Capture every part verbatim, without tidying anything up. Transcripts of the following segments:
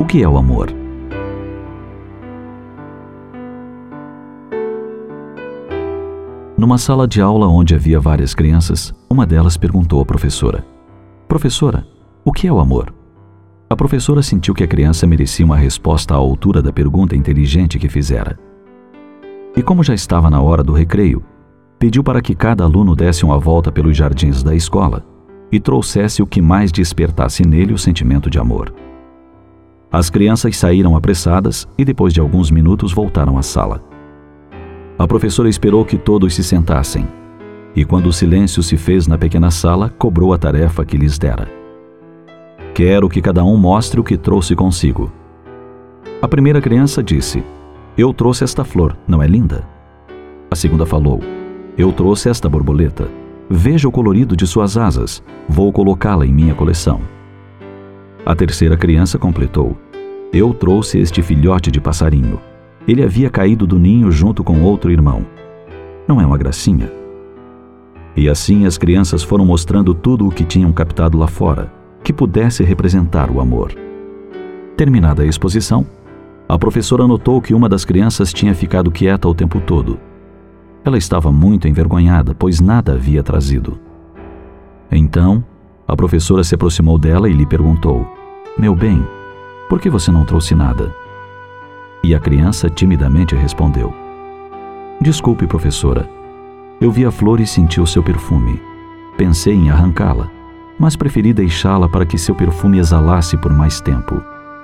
que é o amor? Numa sala de aula onde havia várias crianças, uma delas perguntou à professora: Professora, o que é o amor? A professora sentiu que a criança merecia uma resposta à altura da pergunta inteligente que fizera. E como já estava na hora do recreio, pediu para que cada aluno desse uma volta pelos jardins da escola e trouxesse o que mais despertasse nele o sentimento de amor. As crianças saíram apressadas e depois de alguns minutos voltaram à sala. A professora esperou que todos se sentassem e, quando o silêncio se fez na pequena sala, cobrou a tarefa que lhes dera. Quero que cada um mostre o que trouxe consigo. A primeira criança disse: Eu trouxe esta flor, não é linda? A segunda falou: Eu trouxe esta borboleta. Veja o colorido de suas asas. Vou colocá-la em minha coleção. A terceira criança completou: Eu trouxe este filhote de passarinho. Ele havia caído do ninho junto com outro irmão. Não é uma gracinha? E assim as crianças foram mostrando tudo o que tinham captado lá fora, que pudesse representar o amor. Terminada a exposição, a professora notou que uma das crianças tinha ficado quieta o tempo todo. Ela estava muito envergonhada, pois nada havia trazido. Então, a professora se aproximou dela e lhe perguntou: Meu bem, por que você não trouxe nada? E a criança timidamente respondeu: Desculpe, professora. Eu vi a flor e senti o seu perfume. Pensei em arrancá-la, mas preferi deixá-la para que seu perfume exalasse por mais tempo.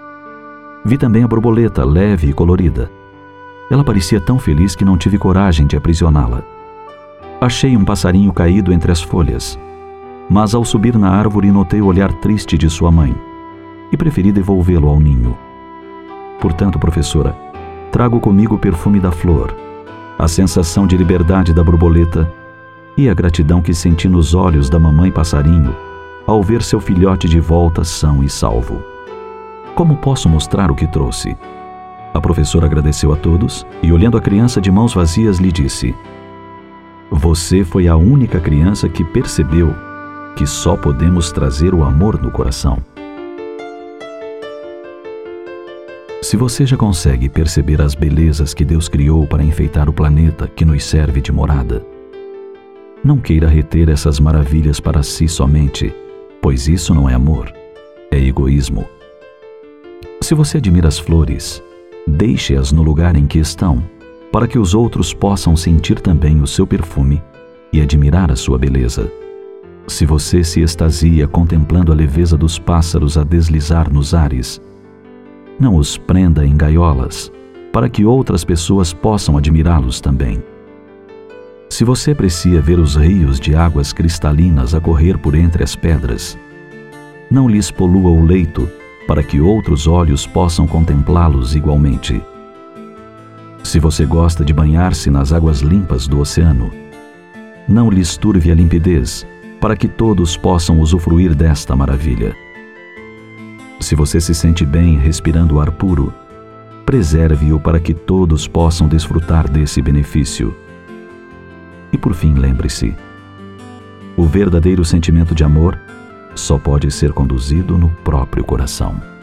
Vi também a borboleta, leve e colorida. Ela parecia tão feliz que não tive coragem de aprisioná-la. Achei um passarinho caído entre as folhas, mas ao subir na árvore notei o olhar triste de sua mãe e preferi devolvê-lo ao ninho. Portanto, professora, trago comigo o perfume da flor, a sensação de liberdade da borboleta e a gratidão que senti nos olhos da mamãe passarinho ao ver seu filhote de volta são e salvo. Como posso mostrar o que trouxe? A professora agradeceu a todos e, olhando a criança de mãos vazias, lhe disse: Você foi a única criança que percebeu que só podemos trazer o amor no coração. Se você já consegue perceber as belezas que Deus criou para enfeitar o planeta que nos serve de morada, não queira reter essas maravilhas para si somente, pois isso não é amor, é egoísmo. Se você admira as flores, deixe-as no lugar em que estão, para que os outros possam sentir também o seu perfume e admirar a sua beleza. Se você se extasia contemplando a leveza dos pássaros a deslizar nos ares, não os prenda em gaiolas, para que outras pessoas possam admirá-los também. Se você aprecia ver os rios de águas cristalinas a correr por entre as pedras, não lhes polua o leito, para que outros olhos possam contemplá-los igualmente. Se você gosta de banhar-se nas águas limpas do oceano, não lhes turve a limpidez, para que todos possam usufruir desta maravilha. Se você se sente bem respirando o ar puro, preserve-o para que todos possam desfrutar desse benefício. E por fim, lembre-se: o verdadeiro sentimento de amor só pode ser conduzido no próprio coração.